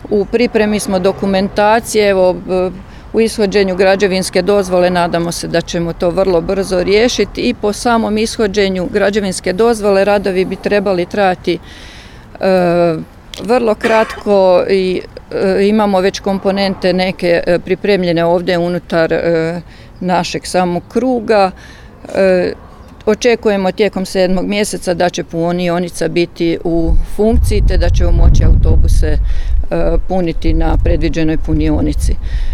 U pripremi smo dokumentacije, evo u ishođenju građevinske dozvole nadamo se da ćemo to vrlo brzo riješiti i po samom ishođenju građevinske dozvole radovi bi trebali trajati vrlo kratko i imamo već komponente neke pripremljene ovdje unutar našeg samog kruga. Očekujemo tijekom 7. mjeseca da će punionica biti u funkciji te da ćemo moći autobuse puniti na predviđenoj punionici.